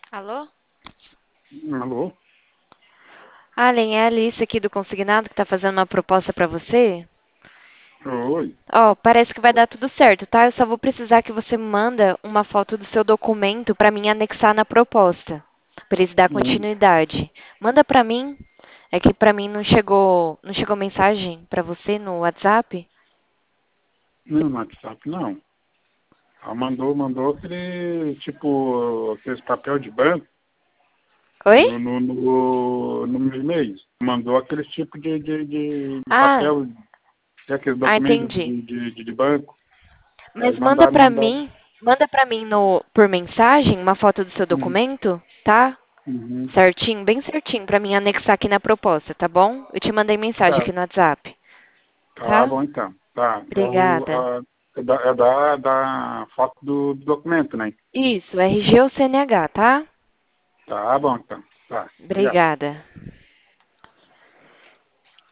Alô? Alô? Allen, é a Alice aqui do Consignado que tá fazendo uma proposta pra você. Oi. Ó, parece que vai dar tudo certo, tá? Eu só vou precisar que você manda uma foto do seu documento pra mim anexar na proposta, pra eles dar Hum, continuidade. Manda pra mim. É que pra mim não chegou mensagem pra você no WhatsApp? não, no WhatsApp não. Ela mandou aquele, tipo, aqueles papel de banco Oi? no meu e-mail. Mandou aqueles tipo de Ah, papel, aqueles documentos entendi. de banco. Mas Aí mandaram. manda pra mim no por mensagem uma foto do seu Uhum, documento, tá? uhum. Certinho, bem certinho, pra mim anexar aqui na proposta, tá bom? Eu te mandei mensagem Tá, aqui no WhatsApp, tá tá? bom então. Tá. Obrigada. É da foto do documento, né? Isso, RG ou CNH, tá? Tá bom então. Tá. Obrigado. Obrigada.